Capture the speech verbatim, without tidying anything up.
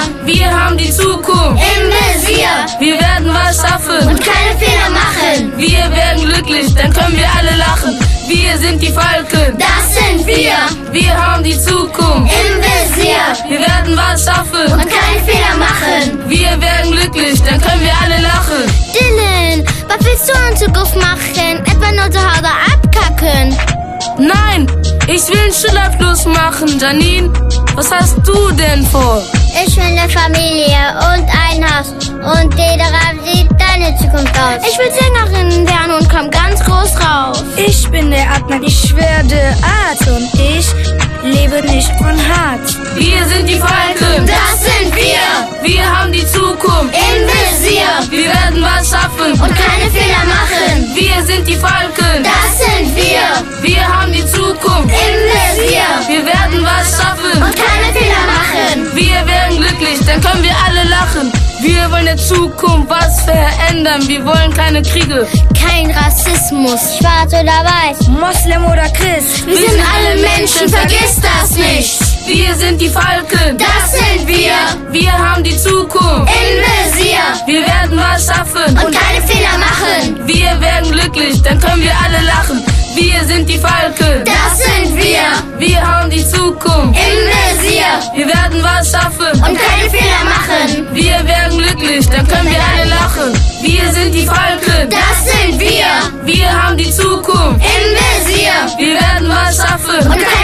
wir haben die Zukunft im Visier. Wir werden was schaffen und keine Fehler machen. Wir werden glücklich, dann können wir alle lachen. Wir sind die Falken, das sind wir. Wir haben die Zukunft im Visier. Wir werden was schaffen und keine Fehler machen. Wir werden glücklich, dann können wir alle lachen. Dylan, was willst du in Zukunft machen? Etwa nur zu Hause abkacken? Nein, ich will einen Schulabschluss machen. Janine, was hast du denn vor? Ich will eine Familie und ein Haus. Und die darauf sieht deine Zukunft aus. Ich will Sängerin werden und komm ganz groß raus. Ich bin der Adnan, ich werde Arzt. Und ich lebe nicht von Harz. Wir sind die Falken, das sind wir. Wir haben die Zukunft im Visier. Wir werden was schaffen und keine Fehler machen. Wir sind die Falken, das sind wir. Wir haben die Zukunft im Visier. Wir werden was schaffen und keine Fehler machen. Wir werden glücklich, dann können wir alle lachen. Wir wollen in der Zukunft was verändern. Wir wollen keine Kriege, kein Rassismus, schwarz oder weiß, Moslem oder Christ. Wir, wir sind alle Menschen, vergiss das nicht. Wir sind die Falken, das sind wir. Wir haben die Zukunft im Visier. Wir werden was schaffen und keine Fehler machen. Wir werden glücklich, dann können wir alle lachen. Wir sind die Falken, das sind wir. Wir haben die Zukunft im Visier. Wir werden was schaffen und keine Fehler machen. Wir werden glücklich, dann können wir alle lachen. Wir sind die Falken, das sind wir. Wir haben die Zukunft im Visier. Wir werden was schaffen und keine